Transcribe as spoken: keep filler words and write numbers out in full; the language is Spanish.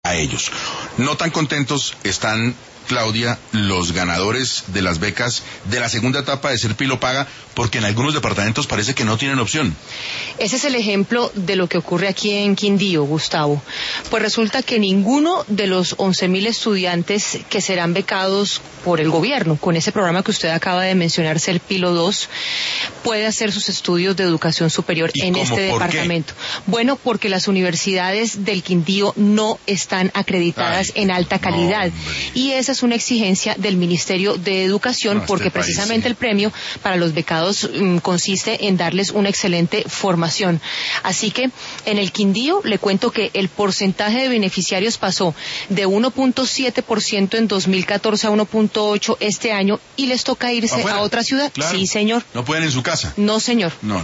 a ellos. No tan contentos están, Claudia, los ganadores de las becas de la segunda etapa de Ser Pilo Paga, porque en algunos departamentos parece que no tienen opción. Ese es el ejemplo de lo que ocurre aquí en Quindío, Gustavo. Pues resulta que ninguno de los once mil estudiantes que serán becados por el gobierno, con ese programa que usted acaba de mencionar, Ser Pilo dos, puede hacer sus estudios de educación superior en este departamento. ¿Qué? Bueno, porque las universidades del Quindío no están acreditadas Ay, en alta calidad. No, y esa es una exigencia del Ministerio de Educación, no, porque este precisamente país, sí. el premio para los becados um, consiste en darles una excelente formación. Así que en el Quindío le cuento que el porcentaje de beneficiarios pasó de uno punto siete por ciento en dos mil catorce a uno punto ocho por ciento este año, y les toca irse ¿Afuera? a otra ciudad. Claro. Sí, señor. ¿No pueden en su casa? No, señor. No, no.